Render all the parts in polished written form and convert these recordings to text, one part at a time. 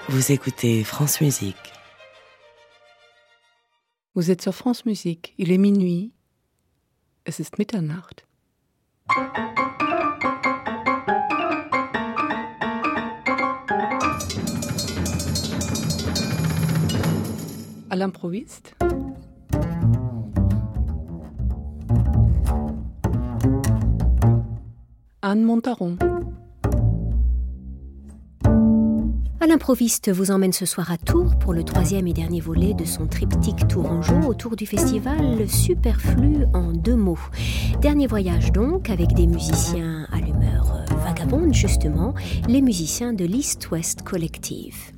Vous écoutez France Musique. Vous êtes sur France Musique. Il est minuit. Es ist Mitternacht. À l'improviste. Anne Montaron. À l'improviste vous emmène ce soir à Tours pour le 3e et dernier volet de son triptyque Tourangeau autour du festival Superflu en 2 mots. Dernier voyage donc avec des musiciens à l'humeur vagabonde justement, les musiciens de l'East West Collective.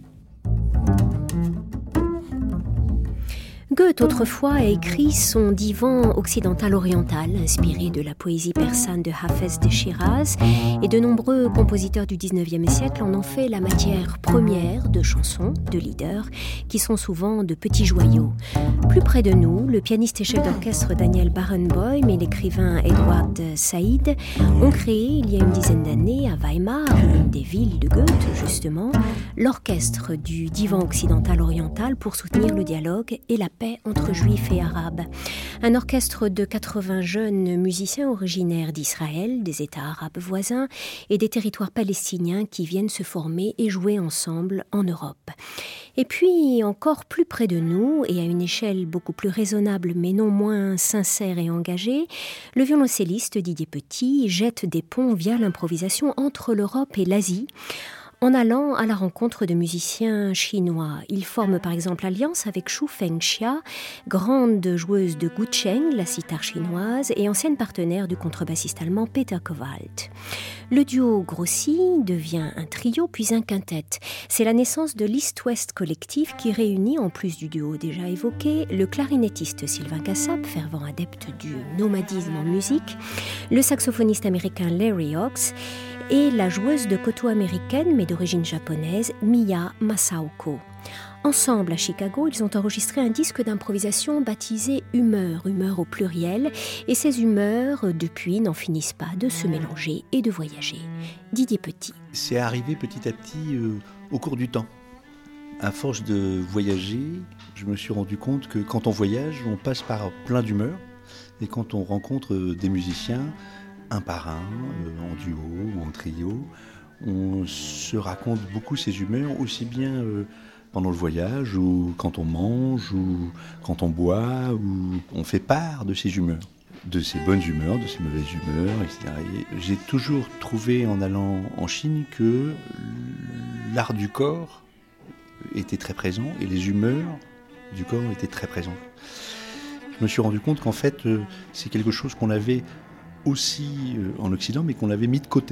Goethe, autrefois, a écrit son divan occidental-oriental, inspiré de la poésie persane de Hafez de Shiraz, et de nombreux compositeurs du XIXe siècle en ont fait la matière première de chansons, de leaders, qui sont souvent de petits joyaux. Plus près de nous, le pianiste et chef d'orchestre Daniel Barenboim et l'écrivain Edward Said ont créé, il y a une dizaine d'années, à Weimar, l'une des villes de Goethe, justement, l'orchestre du divan occidental-oriental pour soutenir le dialogue et la paix entre juifs et arabes. Un orchestre de 80 jeunes musiciens originaires d'Israël, des États arabes voisins et des territoires palestiniens qui viennent se former et jouer ensemble en Europe. Et puis, encore plus près de nous, et à une échelle beaucoup plus raisonnable mais non moins sincère et engagée, le violoncelliste Didier Petit jette des ponts via l'improvisation entre l'Europe et l'Asie, en allant à la rencontre de musiciens chinois. Il forme par exemple alliance avec Xu Fengxia, grande joueuse de guzheng, la sitar chinoise, et ancienne partenaire du contrebassiste allemand Peter Kowalt. Le duo grossit, devient un trio puis un quintet. C'est la naissance de l'East West Collective qui réunit, en plus du duo déjà évoqué, le clarinettiste Sylvain Cassap, fervent adepte du nomadisme en musique, le saxophoniste américain Larry Hawks, et la joueuse de koto américaine, mais d'origine japonaise, Miya Masaoko. Ensemble, à Chicago, ils ont enregistré un disque d'improvisation baptisé Humeur, humeur au pluriel, et ces humeurs, depuis, n'en finissent pas de se mélanger et de voyager. Didier Petit. C'est arrivé petit à petit au cours du temps. À force de voyager, je me suis rendu compte que quand on voyage, on passe par plein d'humeurs, et quand on rencontre des musiciens, un par un, en duo ou en trio, on se raconte beaucoup ses humeurs, aussi bien pendant le voyage, ou quand on mange, ou quand on boit, ou on fait part de ses humeurs, de ses bonnes humeurs, de ses mauvaises humeurs, etc. Et j'ai toujours trouvé, en allant en Chine, que l'art du corps était très présent, et les humeurs du corps étaient très présentes. Je me suis rendu compte qu'en fait, c'est quelque chose qu'on avait aussi en Occident, mais qu'on avait mis de côté.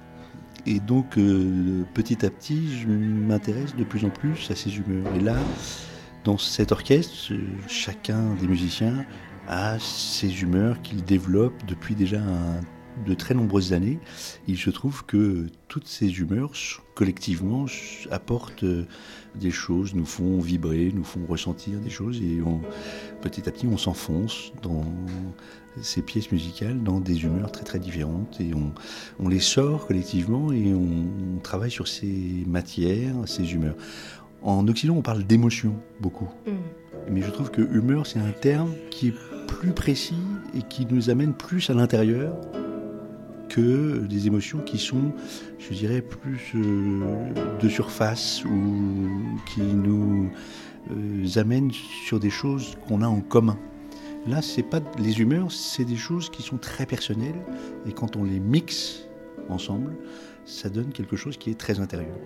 Et donc, petit à petit, je m'intéresse de plus en plus à ces humeurs. Et là, dans cet orchestre, chacun des musiciens a ses humeurs qu'il développe depuis déjà de très nombreuses années. Il se trouve que toutes ces humeurs, collectivement, apportent des choses, nous font vibrer, nous font ressentir des choses, et petit à petit, on s'enfonce dans ces pièces musicales, dans des humeurs très très différentes, et on les sort collectivement, et on travaille sur ces matières, ces humeurs. En Occident, on parle d'émotion beaucoup, mais je trouve que humeur, c'est un terme qui est plus précis et qui nous amène plus à l'intérieur que des émotions qui sont, je dirais, plus de surface, ou qui nous amènent sur des choses qu'on a en commun. Là, c'est pas les humeurs, c'est des choses qui sont très personnelles, et quand on les mixe ensemble, ça donne quelque chose qui est très intérieur.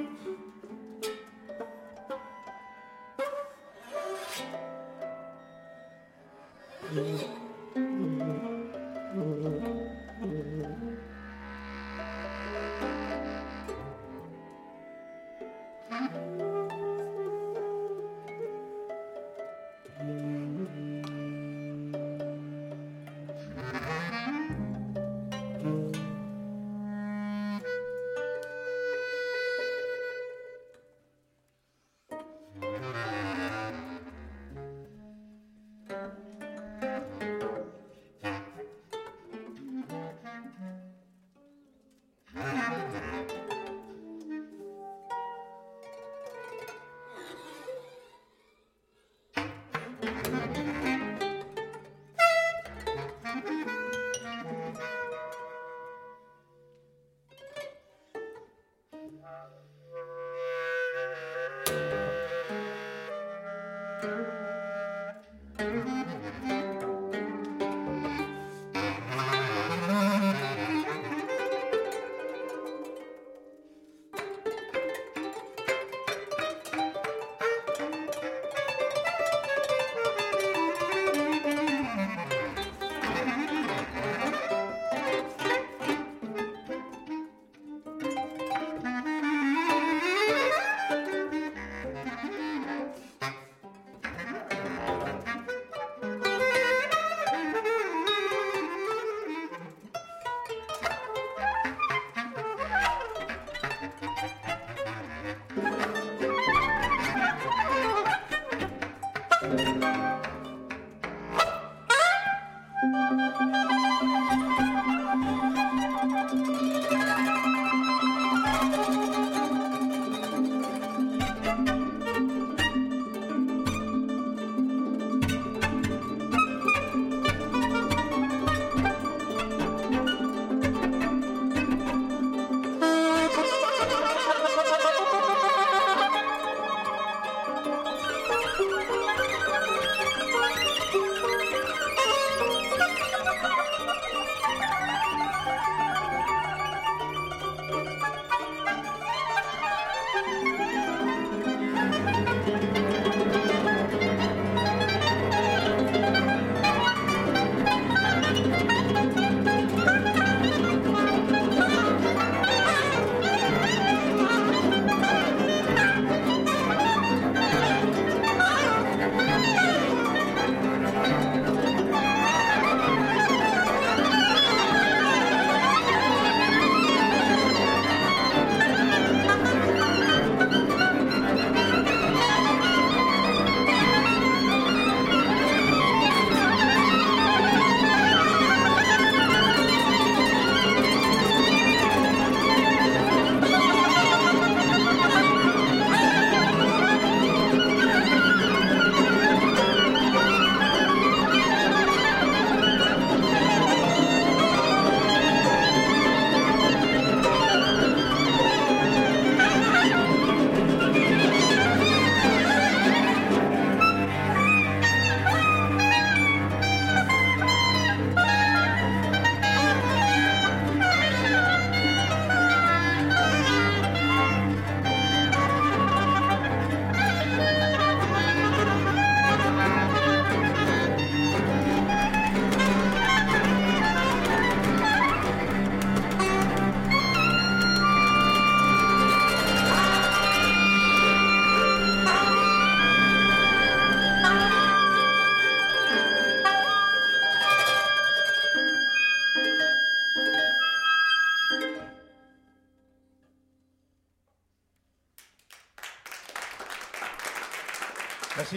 Merci.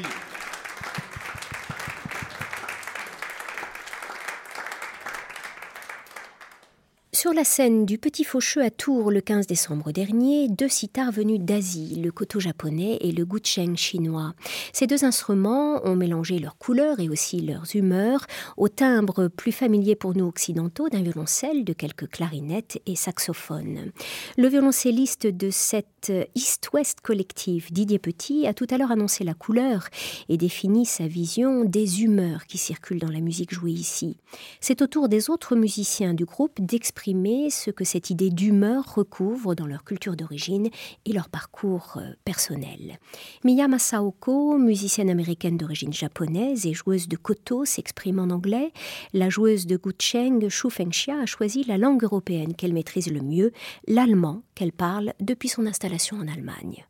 Sur la scène du Petit Faucheux à Tours le 15 décembre dernier, deux sitars venus d'Asie, le koto japonais et le gucheng chinois. Ces deux instruments ont mélangé leurs couleurs et aussi leurs humeurs au timbre plus familier pour nous occidentaux d'un violoncelle, de quelques clarinettes et saxophones. Le violoncelliste de cette East-West collective, Didier Petit, a tout à l'heure annoncé la couleur et défini sa vision des humeurs qui circulent dans la musique jouée ici. C'est au tour des autres musiciens du groupe d'exprimer exprimer ce que cette idée d'humeur recouvre dans leur culture d'origine et leur parcours personnel. Miya Masaoko, musicienne américaine d'origine japonaise et joueuse de koto, s'exprime en anglais. La joueuse de gucheng, Shu Fengxia, a choisi la langue européenne qu'elle maîtrise le mieux, l'allemand, qu'elle parle depuis son installation en Allemagne.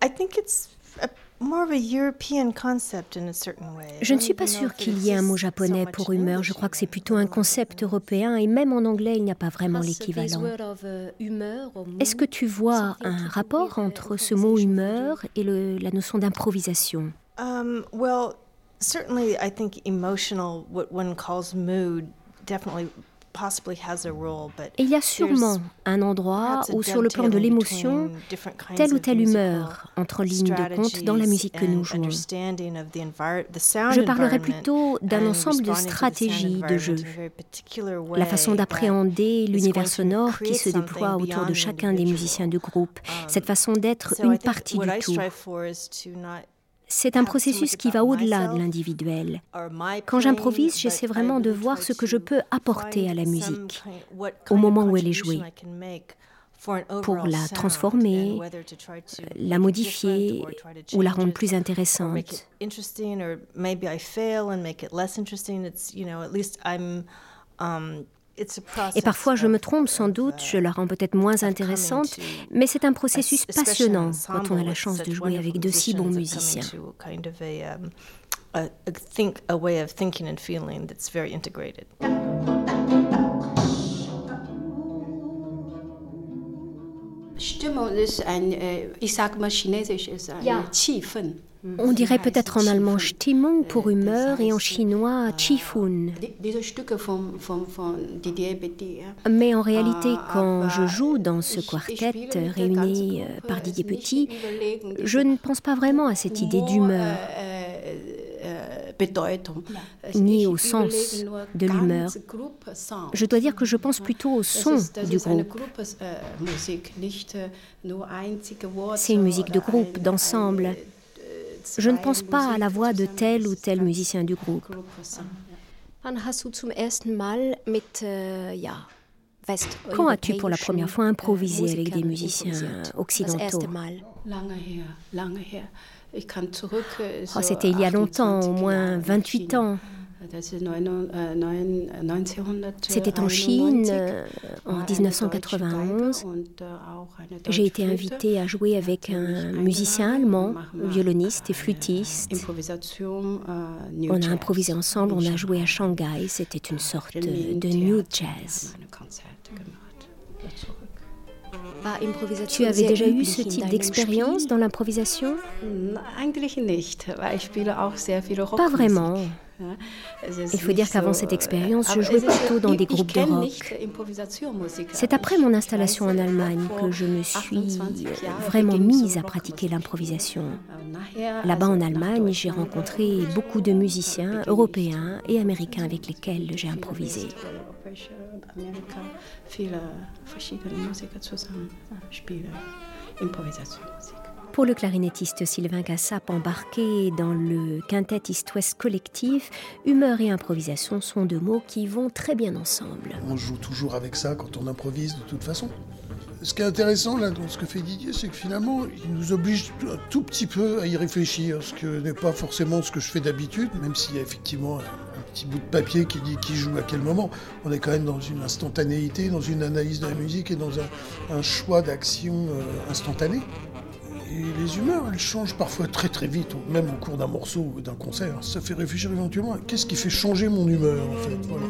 Je ne suis pas sûre qu'il y ait un mot japonais pour humeur. Je crois que c'est plutôt un concept européen et même en anglais, il n'y a pas vraiment l'équivalent. Est-ce que tu vois un rapport entre ce mot humeur et la notion d'improvisation? Certainly, I think emotional, what one calls mood, definitely Et il y a sûrement un endroit où, sur le plan de l'émotion, telle ou telle humeur entre en ligne de compte dans la musique que nous jouons. Je parlerai plutôt d'un ensemble de stratégies de jeu, la façon d'appréhender l'univers sonore qui se déploie autour de chacun des musiciens du groupe, cette façon d'être une partie du tout. C'est un processus qui va au-delà de l'individuel. Quand j'improvise, j'essaie vraiment de voir ce que je peux apporter à la musique au moment où elle est jouée, pour la transformer, la modifier ou la rendre plus intéressante. Et parfois je me trompe sans doute, je la rends peut-être moins intéressante, mais c'est un processus passionnant quand on a la chance de jouer avec de si bons musiciens. On dirait peut-être en allemand Stimmung pour humeur et en chinois Qifun. Mais en réalité, quand je joue dans ce quartet réuni par Didier Petit, je ne pense pas vraiment à cette idée d'humeur, ni au sens de l'humeur. Je dois dire que je pense plutôt au son du groupe. C'est une musique de groupe, d'ensemble. Je ne pense pas à la voix de tel ou tel musicien du groupe. Quand as-tu pour la première fois improvisé avec des musiciens occidentaux? C'était il y a longtemps, au moins 28 ans. C'était en Chine, en 1991. J'ai été invitée à jouer avec un musicien allemand, violoniste et flûtiste. On a improvisé ensemble, on a joué à Shanghai. C'était une sorte de new jazz. Tu avais déjà eu ce type d'expérience dans l'improvisation? Pas vraiment. Il faut dire qu'avant cette expérience, je jouais plutôt dans des groupes de rock. C'est après mon installation en Allemagne que je me suis vraiment mise à pratiquer l'improvisation. Là-bas en Allemagne, j'ai rencontré beaucoup de musiciens européens et américains avec lesquels j'ai improvisé. Pour le clarinettiste Sylvain Cassap, embarqué dans le quintet East-West collectif, humeur et improvisation sont deux mots qui vont très bien ensemble. On joue toujours avec ça quand on improvise de toute façon. Ce qui est intéressant là, dans ce que fait Didier, c'est que finalement, il nous oblige un tout petit peu à y réfléchir, ce que n'est pas forcément ce que je fais d'habitude, même s'il y a effectivement un petit bout de papier qui dit qui joue à quel moment. On est quand même dans une instantanéité, dans une analyse de la musique et dans un choix d'action instantané. Et les humeurs, elles changent parfois très très vite, même au cours d'un morceau ou d'un concert. Ça fait réfléchir éventuellement à qu'est-ce qui fait changer mon humeur, en fait. Voilà.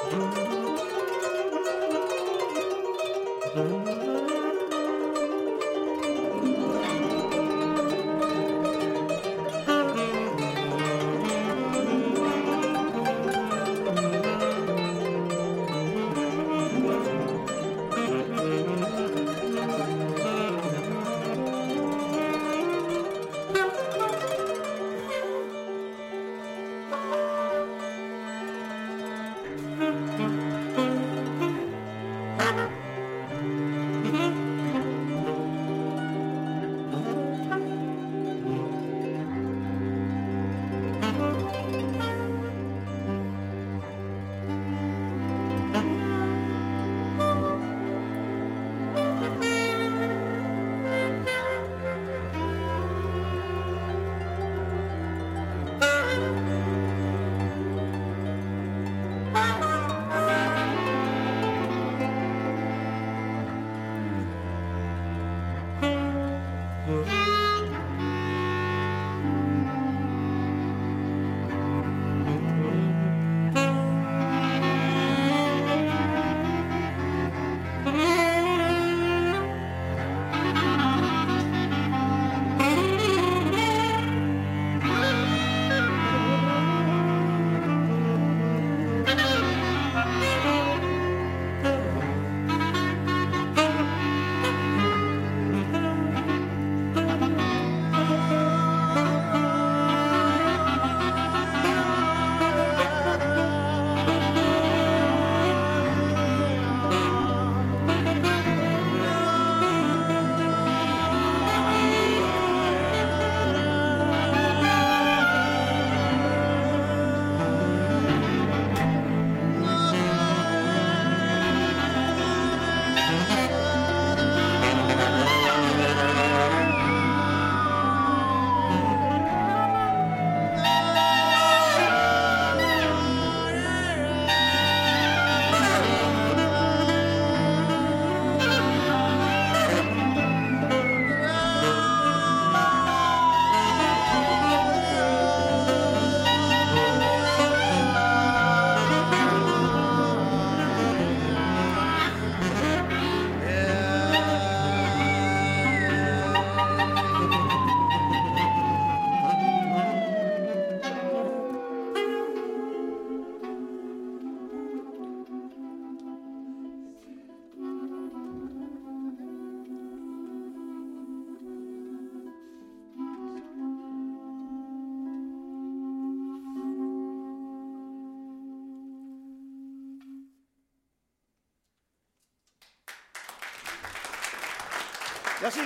Merci.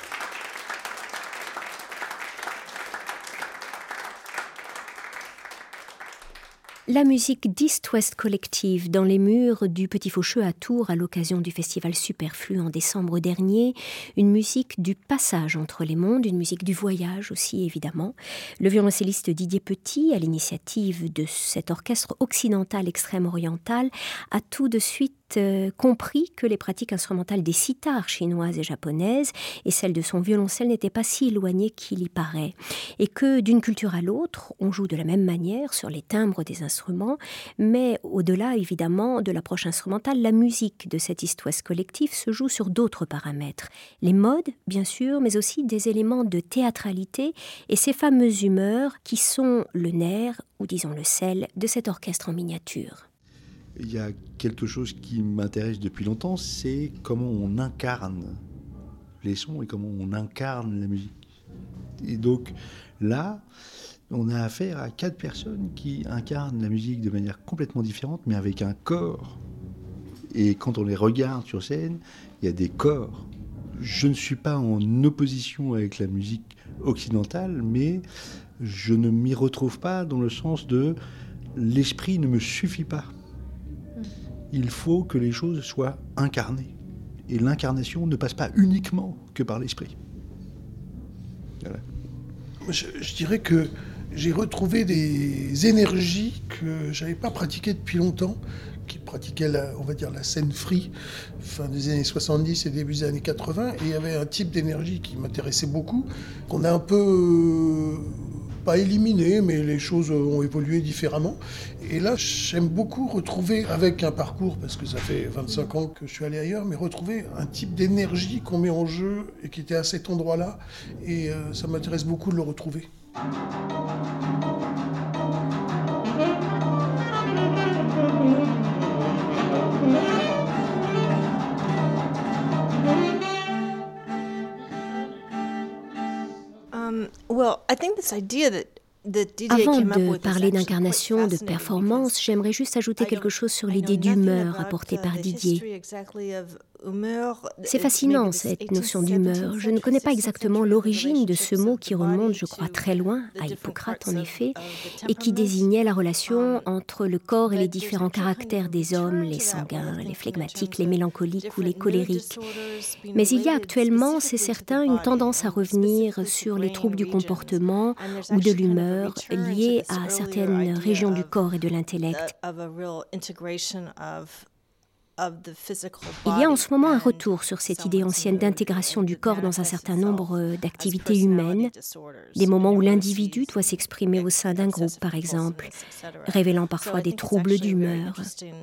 La musique d'East-West Collective dans les murs du Petit Faucheux à Tours à l'occasion du festival Superflu en décembre dernier. Une musique du passage entre les mondes, une musique du voyage aussi évidemment. Le violoncelliste Didier Petit, à l'initiative de cet orchestre occidental extrême-oriental, a tout de suite compris que les pratiques instrumentales des sitars chinoises et japonaises et celles de son violoncelle n'étaient pas si éloignées qu'il y paraît, et que d'une culture à l'autre, on joue de la même manière sur les timbres des instruments, mais au-delà évidemment de l'approche instrumentale, la musique de cet East-West Collective se joue sur d'autres paramètres. Les modes, bien sûr, mais aussi des éléments de théâtralité et ces fameuses humeurs qui sont le nerf, ou disons le sel, de cet orchestre en miniature. Il y a quelque chose qui m'intéresse depuis longtemps, c'est comment on incarne les sons et comment on incarne la musique. Et donc là, on a affaire à 4 personnes qui incarnent la musique de manière complètement différente, mais avec un corps. Et quand on les regarde sur scène, il y a des corps. Je ne suis pas en opposition avec la musique occidentale, mais je ne m'y retrouve pas dans le sens de l'esprit ne me suffit pas. Il faut que les choses soient incarnées. Et l'incarnation ne passe pas uniquement que par l'esprit. Voilà. Je dirais que j'ai retrouvé des énergies que je n'avais pas pratiquées depuis longtemps, qui pratiquaient, on va dire, la scène free, fin des années 70 et début des années 80. Et il y avait un type d'énergie qui m'intéressait beaucoup, qu'on a un peu pas éliminé, mais les choses ont évolué différemment. Et là, j'aime beaucoup retrouver, avec un parcours, parce que ça fait 25 ans que je suis allé ailleurs, mais retrouver un type d'énergie qu'on met en jeu et qui était à cet endroit-là. Et ça m'intéresse beaucoup de le retrouver. Avant de parler d'incarnation, de performance, j'aimerais juste ajouter quelque chose sur l'idée d'humeur apportée par Didier. C'est fascinant, cette notion d'humeur. Je ne connais pas exactement l'origine de ce mot qui remonte, je crois, très loin, à Hippocrate en effet, et qui désignait la relation entre le corps et les différents caractères des hommes, les sanguins, les flegmatiques, les mélancoliques ou les colériques. Mais il y a actuellement, c'est certain, une tendance à revenir sur les troubles du comportement ou de l'humeur liés à certaines régions du corps et de l'intellect. Il y a en ce moment un retour sur cette idée ancienne d'intégration du corps dans un certain nombre d'activités humaines, des moments où l'individu doit s'exprimer au sein d'un groupe, par exemple, révélant parfois des troubles d'humeur.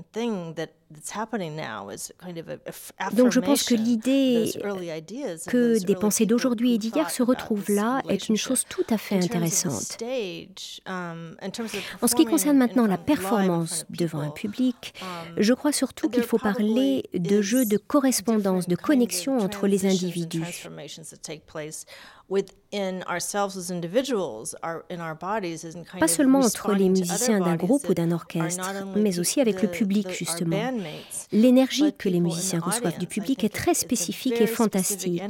Donc je pense que l'idée que des pensées d'aujourd'hui et d'hier se retrouvent là est une chose tout à fait intéressante. En ce qui concerne maintenant la performance devant un public, je crois surtout qu'il faut parler de jeux de correspondance, de connexion entre les individus. Pas seulement entre les musiciens d'un groupe ou d'un orchestre, mais aussi avec le public, justement. L'énergie que les musiciens reçoivent du public est très spécifique et fantastique.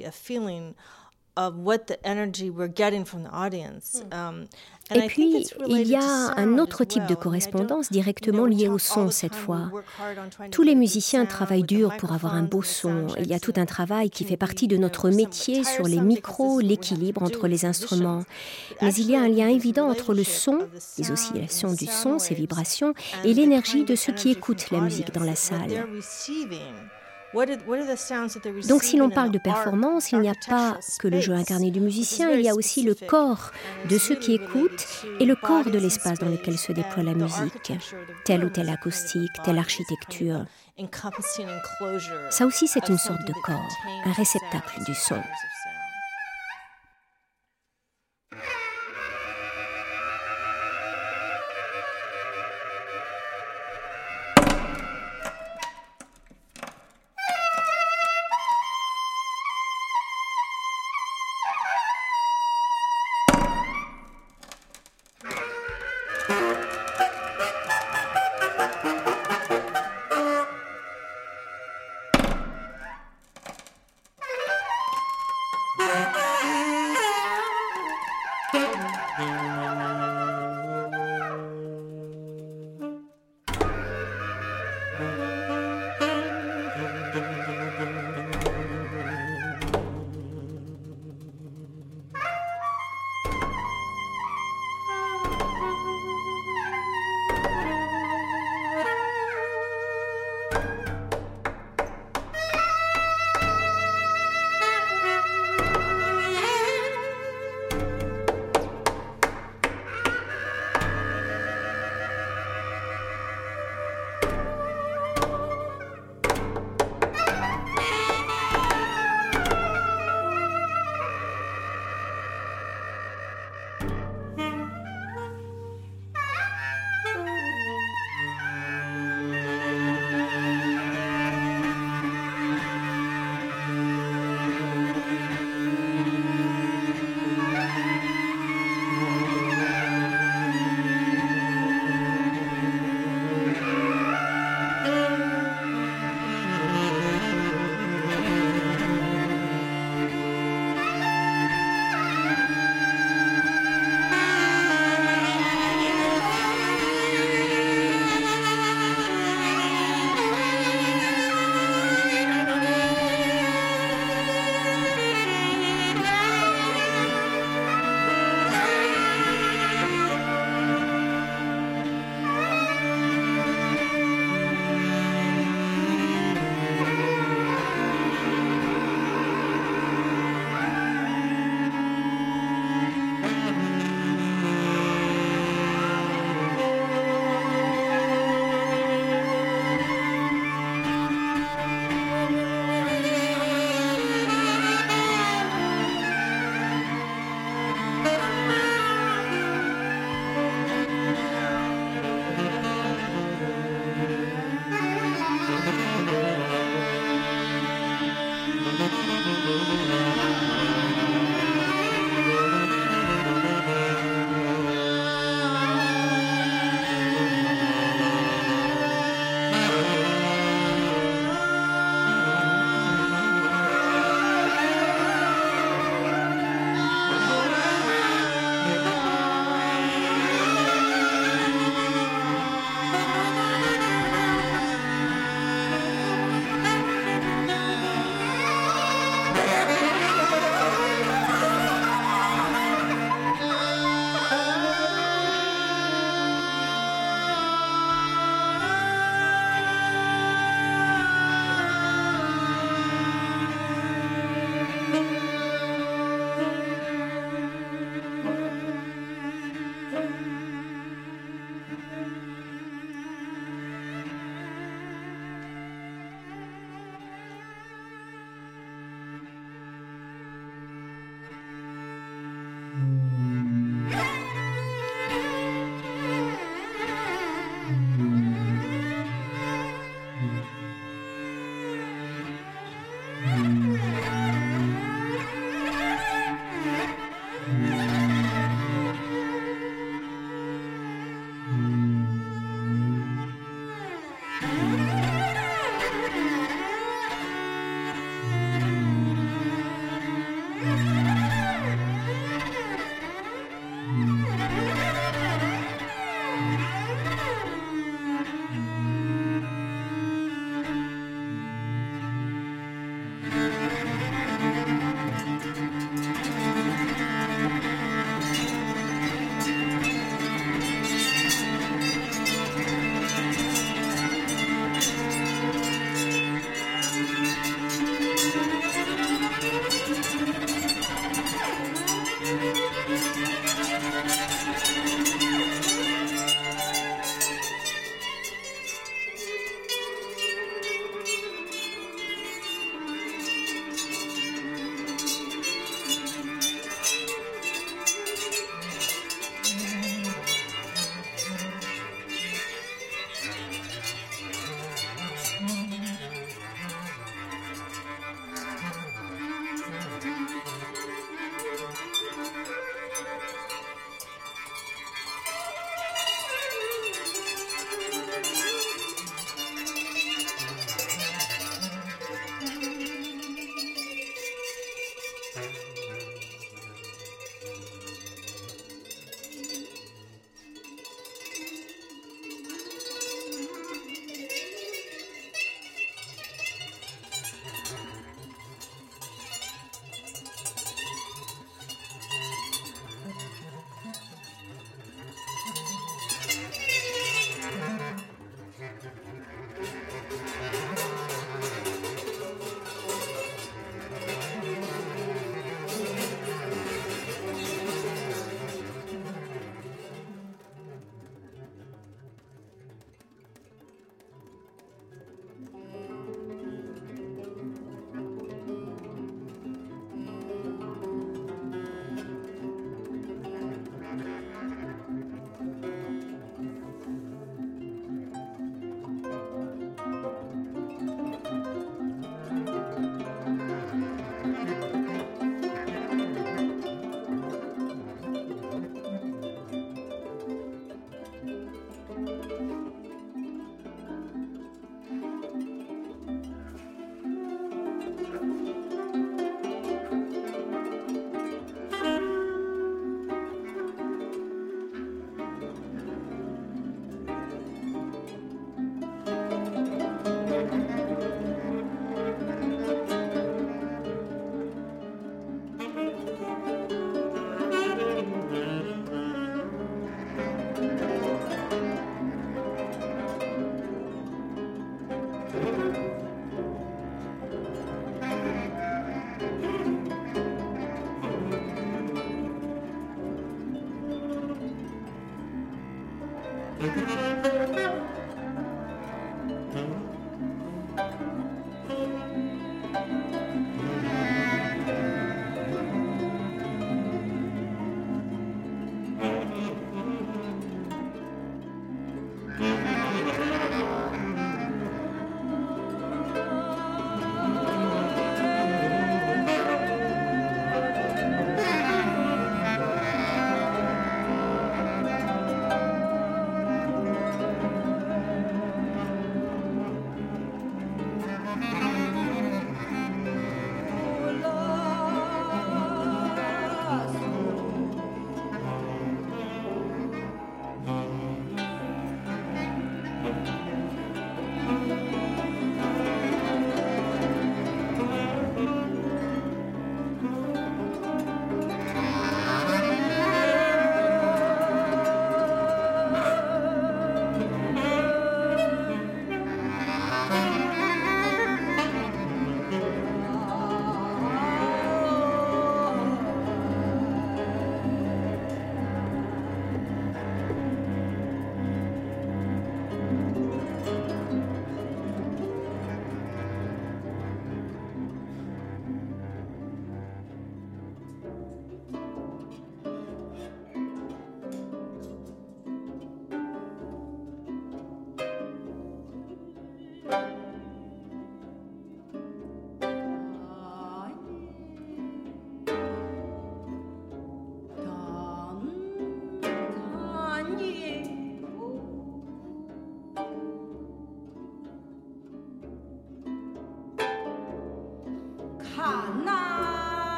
Et puis, il y a un autre type de correspondance directement liée au son cette fois. Tous les musiciens travaillent dur pour avoir un beau son. Il y a tout un travail qui fait partie de notre métier sur les micros, l'équilibre entre les instruments. Mais il y a un lien évident entre le son, les oscillations du son, ses vibrations, et l'énergie de ceux qui écoutent la musique dans la salle. Donc si l'on parle de performance, il n'y a pas que le jeu incarné du musicien, il y a aussi le corps de ceux qui écoutent et le corps de l'espace dans lequel se déploie la musique. Telle ou telle acoustique, telle architecture. Ça aussi c'est une sorte de corps, un réceptacle du son.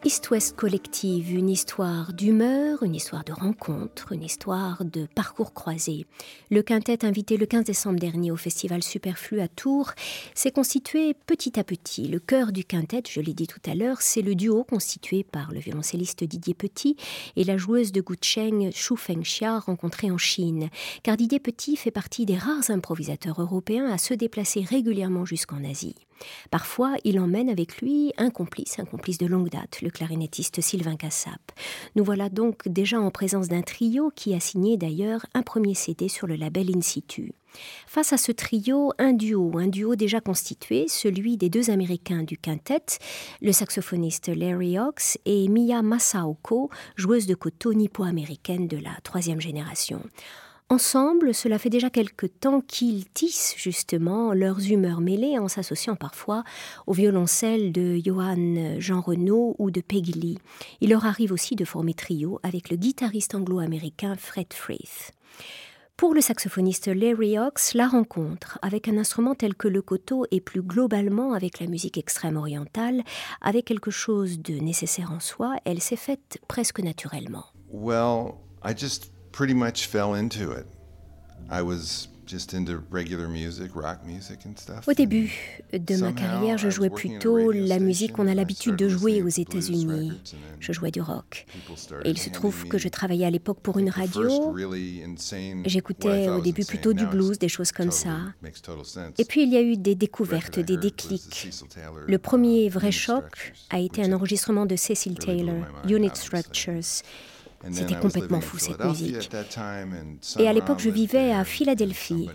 East-West Collective, une histoire d'humeur, une histoire de rencontre, une histoire de parcours croisés. Le quintet invité le 15 décembre dernier au Festival Superflu à Tours s'est constitué petit à petit. Le cœur du quintet, je l'ai dit tout à l'heure, c'est le duo constitué par le violoncelliste Didier Petit et la joueuse de guzheng Xu Fengxia rencontrée en Chine. Car Didier Petit fait partie des rares improvisateurs européens à se déplacer régulièrement jusqu'en Asie. Parfois, il emmène avec lui un complice de longue date, le clarinettiste Sylvain Cassap. Nous voilà donc déjà en présence d'un trio qui a signé d'ailleurs un premier CD sur le label In Situ. Face à ce trio, un duo déjà constitué, celui des deux Américains du quintet, le saxophoniste Larry Hawks et Miya Masaoka, joueuse de koto nippo-américaine de la 3e génération. Ensemble, cela fait déjà quelque temps qu'ils tissent justement leurs humeurs mêlées en s'associant parfois au violoncelle de Johann Jean Renaud ou de Peggy Lee. Il leur arrive aussi de former trio avec le guitariste anglo-américain Fred Frith. Pour le saxophoniste Larry Hawks, la rencontre avec un instrument tel que le koto et plus globalement avec la musique extrême orientale avait quelque chose de nécessaire en soi. Elle s'est faite presque naturellement. Well, I just pretty much fell into it. I was just into regular music, rock music and stuff. Au début de ma carrière, je jouais plutôt la musique qu'on a l'habitude de jouer aux États-Unis. Je jouais du rock. Et il se trouve que je travaillais à l'époque pour une radio. J'écoutais au début plutôt du blues, des choses comme ça. Et puis il y a eu des découvertes, des déclics. Le premier vrai choc a été un enregistrement de Cecil Taylor, Unit Structures. C'était complètement fou cette musique. Et à l'époque, je vivais à Philadelphie.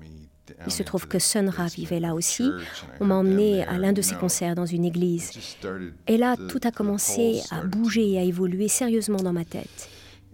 Il se trouve que Sun Ra vivait là aussi. On m'a emmené à l'un de ses concerts dans une église. Et là, tout a commencé à bouger et à évoluer sérieusement dans ma tête.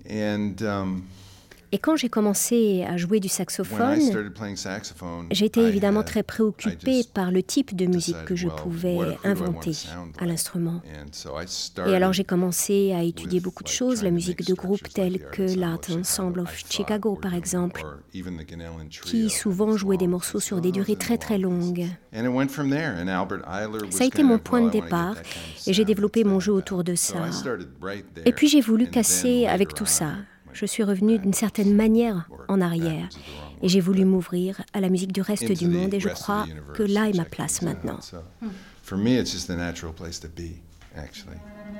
Et quand j'ai commencé à jouer du saxophone, j'étais évidemment très préoccupée par le type de musique que je pouvais inventer à l'instrument. Et alors j'ai commencé à étudier beaucoup de choses, la musique de groupes tels que l'Art Ensemble of Chicago par exemple, qui souvent jouait des morceaux sur des durées très très longues. Ça a été mon point de départ et j'ai développé mon jeu autour de ça. Et puis j'ai voulu casser avec tout ça. Je suis revenue d'une certaine manière en arrière et j'ai voulu m'ouvrir à la musique du reste du monde et je crois que là est ma place maintenant. For me, it's just the natural place to be, actually.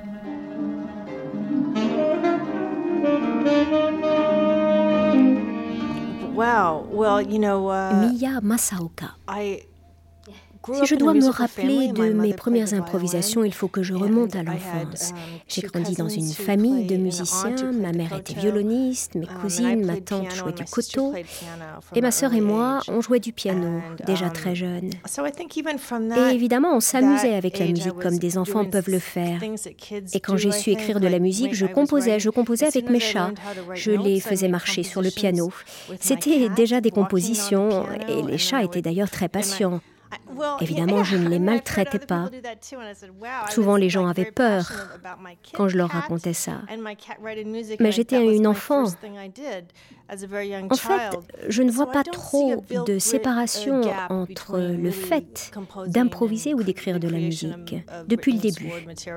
Wow. Well, you know, Miya Masaoka. Si je dois me rappeler de mes premières improvisations, il faut que je remonte à l'enfance. J'ai grandi dans une famille de musiciens, ma mère était violoniste, mes cousines, ma tante jouait du koto, et ma sœur et moi, on jouait du piano, déjà très jeunes. Et évidemment, on s'amusait avec la musique comme des enfants peuvent le faire. Et quand j'ai su écrire de la musique, je composais avec mes chats, je les faisais marcher sur le piano. C'était déjà des compositions, et les chats étaient d'ailleurs très patients. Évidemment, je ne les maltraitais pas. Souvent, les gens avaient peur quand je leur racontais ça. Mais j'étais une enfant. En fait, je ne vois pas trop de séparation entre le fait d'improviser ou d'écrire de la musique depuis le début.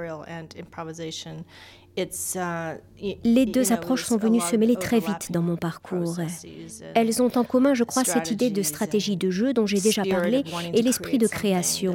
Les deux approches sont venues se mêler très vite dans mon parcours. Elles ont en commun, je crois, cette idée de stratégie de jeu dont j'ai déjà parlé et l'esprit de création.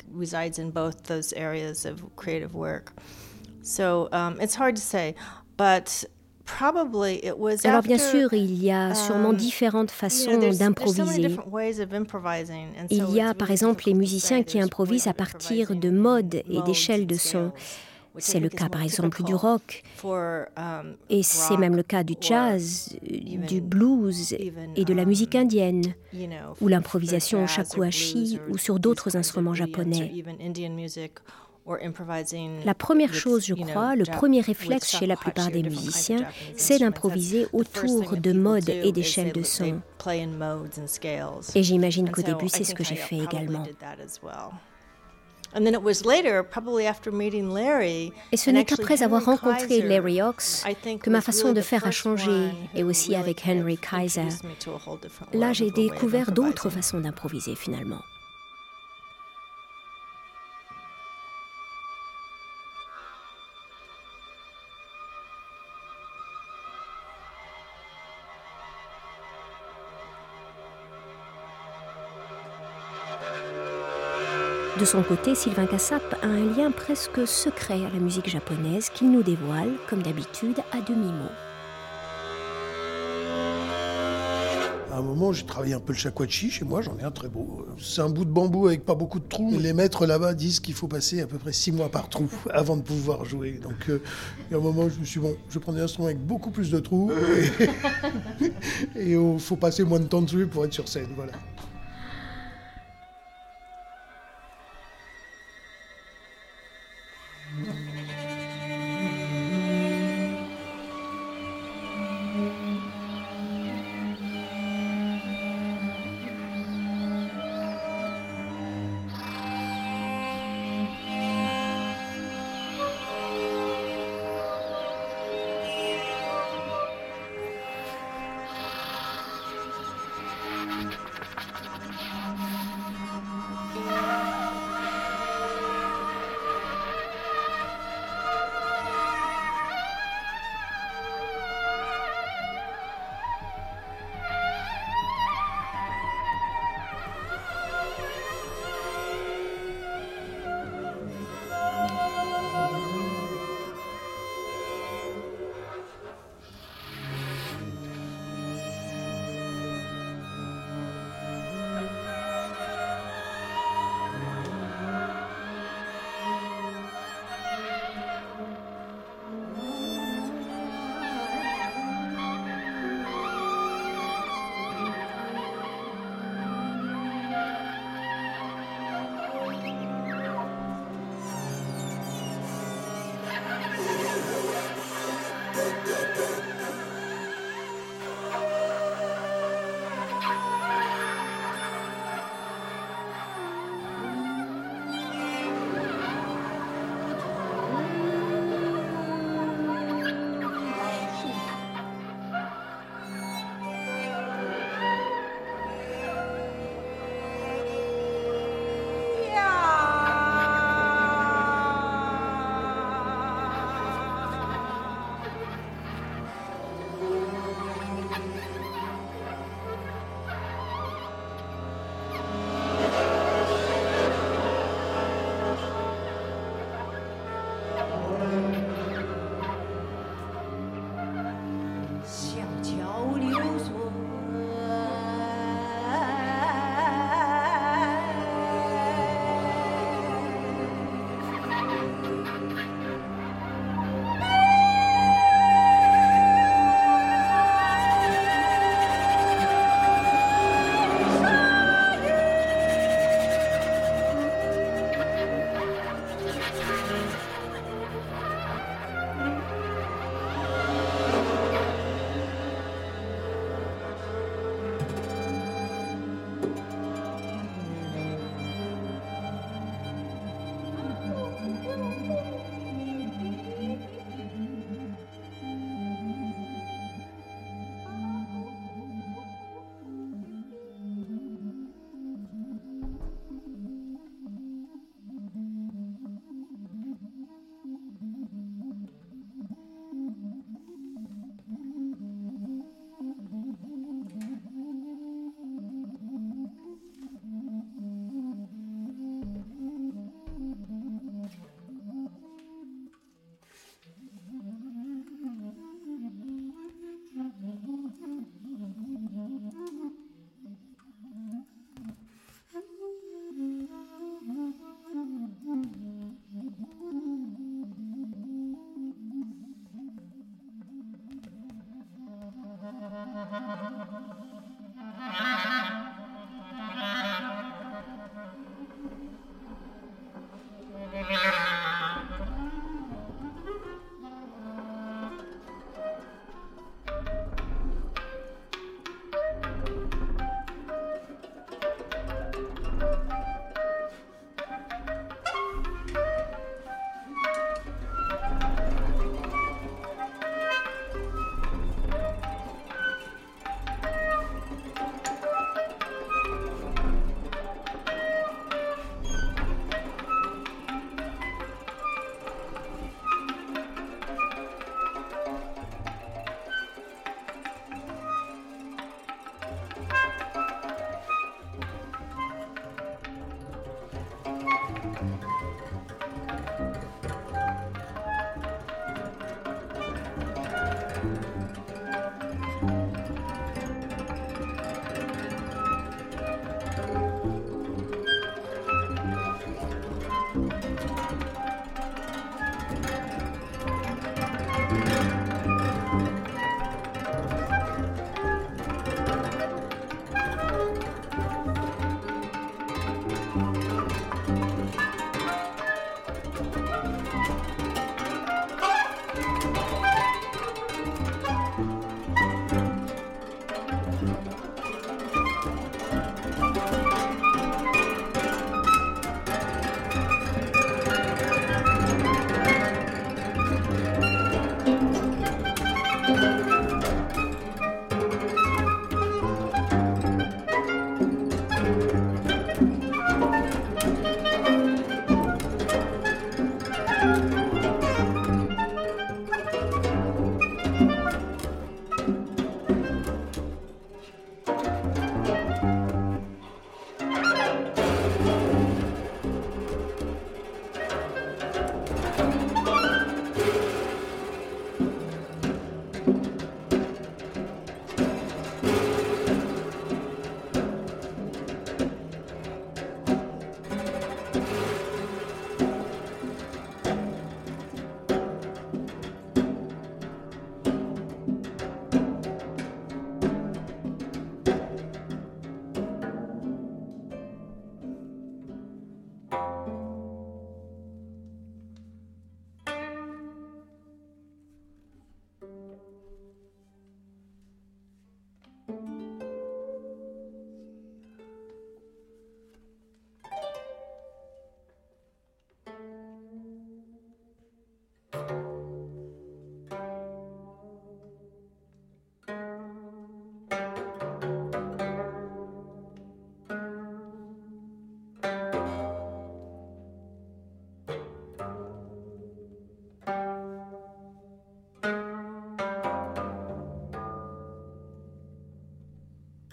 Alors bien sûr, il y a sûrement différentes façons d'improviser. Il y a par exemple les musiciens qui improvisent à partir de modes et d'échelles de son. C'est le cas par exemple du rock, et c'est même le cas du jazz, du blues et de la musique indienne, ou l'improvisation au shakuhachi ou sur d'autres instruments japonais. La première chose, je crois, le premier réflexe chez la plupart des musiciens, c'est d'improviser autour de modes et d'échelles de son. Et j'imagine qu'au début, c'est ce que j'ai fait également. Et ce n'est qu'après avoir rencontré Larry Hawks que ma façon de faire a changé, et aussi avec Henry Kaiser. Là, j'ai découvert d'autres façons d'improviser finalement. De son côté, Sylvain Cassap a un lien presque secret à la musique japonaise qu'il nous dévoile, comme d'habitude, à demi-mot. À un moment, j'ai travaillé un peu le shakuhachi chez moi, j'en ai un très beau. C'est un bout de bambou avec pas beaucoup de trous. Et les maîtres là-bas disent qu'il faut passer à peu près 6 mois par trou avant de pouvoir jouer. Donc, il y a un moment, je me suis dit, bon, je vais prendre un instrument avec beaucoup plus de trous. Et il faut passer moins de temps dessus pour être sur scène, voilà.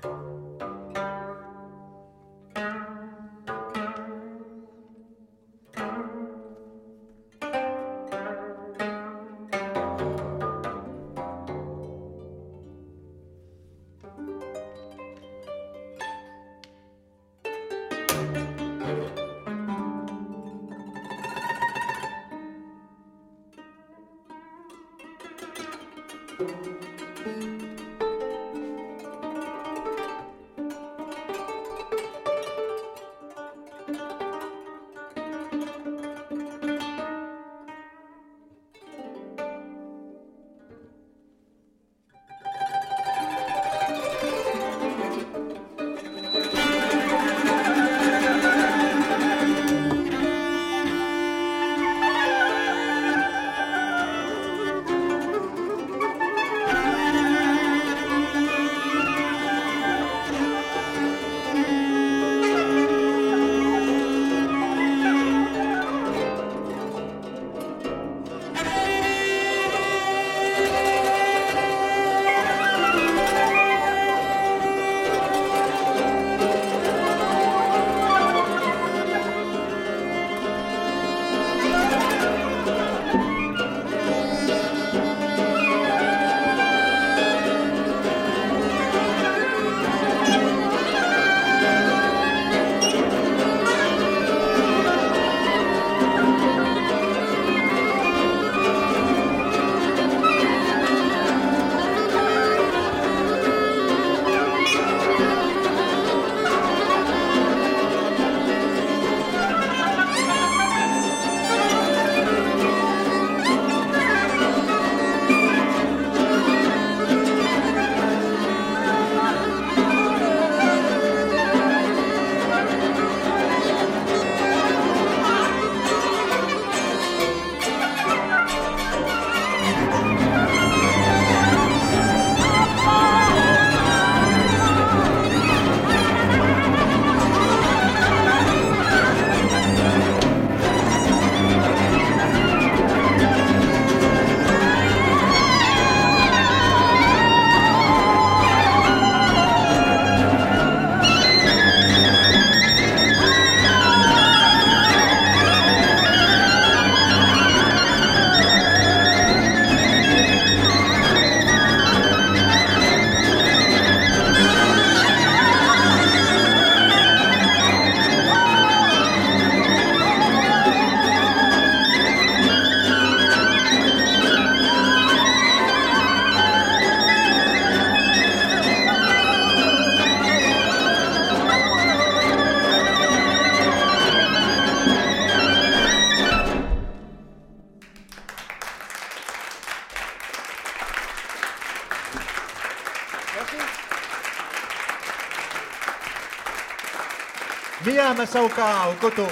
Mia Masaoka au koto.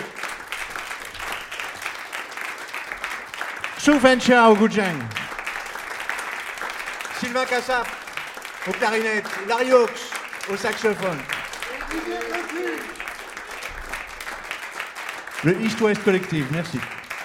Shu Fenxia au guzheng. Sylvain Cassap au clarinette. Larry Hawks au saxophone. Le East West Collective, merci.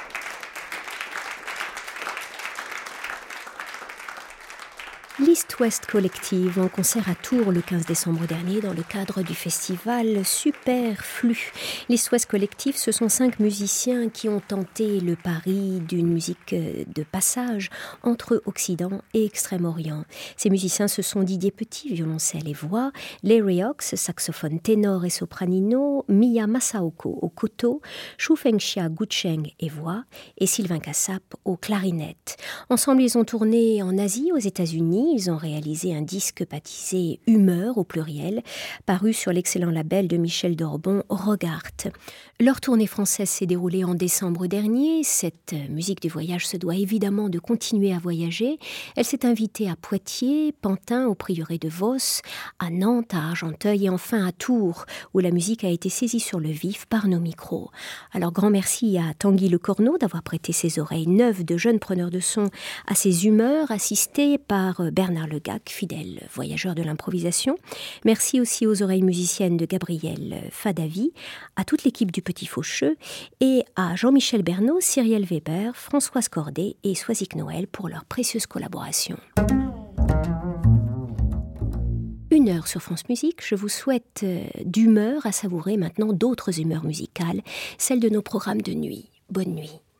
l'East West Collective en concert à Tours le 15 décembre dernier dans le cadre du festival Superflu. L'East West Collective, ce sont 5 musiciens qui ont tenté le pari d'une musique de passage entre Occident et Extrême-Orient. Ces musiciens, ce sont Didier Petit, violoncelle et voix, Larry Hawks, saxophone ténor et sopranino, Mia Masaoka au koto, Shu Fenxia guzheng et voix, et Sylvain Cassap aux clarinettes. Ensemble, ils ont tourné en Asie, aux États-Unis. Ils ont réalisé un disque baptisé Humeur au pluriel, paru sur l'excellent label de Michel Dorbon, Rogart. Leur tournée française s'est déroulée en décembre dernier. Cette musique du voyage se doit évidemment de continuer à voyager. Elle s'est invitée à Poitiers, Pantin, au prieuré de Vos, à Nantes, à Argenteuil et enfin à Tours, où la musique a été saisie sur le vif par nos micros. Alors grand merci à Tanguy Lecorneau d'avoir prêté ses oreilles neuves de jeunes preneurs de son à ces humeurs, assistés par Bernard Legac, fidèle voyageur de l'improvisation. Merci aussi aux oreilles musiciennes de Gabriel Fadavi, à toute l'équipe du Petit Faucheux et à Jean-Michel Bernot, Cyrielle Weber, Françoise Cordet et Soisic Noël pour leur précieuse collaboration. 1 heure sur France Musique. Je vous souhaite d'humeur à savourer maintenant d'autres humeurs musicales, celles de nos programmes de nuit. Bonne nuit.